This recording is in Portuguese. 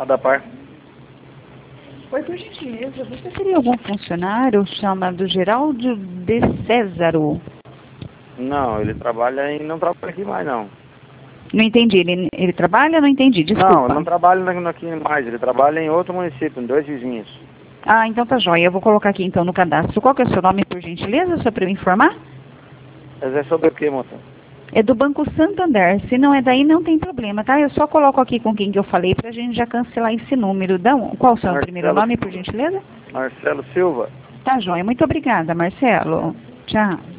da par. Oi, por gentileza, você teria algum funcionário chamado Geraldo de Césaro? Não, ele trabalha e não trabalha aqui mais, não. Não entendi, ele trabalha? Não entendi, desculpa. Não, ele não trabalha aqui mais, ele trabalha em outro município, em 2 vizinhos. Ah, então tá jóia, eu vou colocar aqui então no cadastro. Qual que é o seu nome, por gentileza, só para eu informar? Mas é sobre o que, moça? É do Banco Santander, se não é daí não tem problema, tá? Eu só coloco aqui com quem que eu falei pra gente já cancelar esse número. Qual o seu primeiro nome, por gentileza? Marcelo Silva. Tá jóia, muito obrigada, Marcelo. Tchau.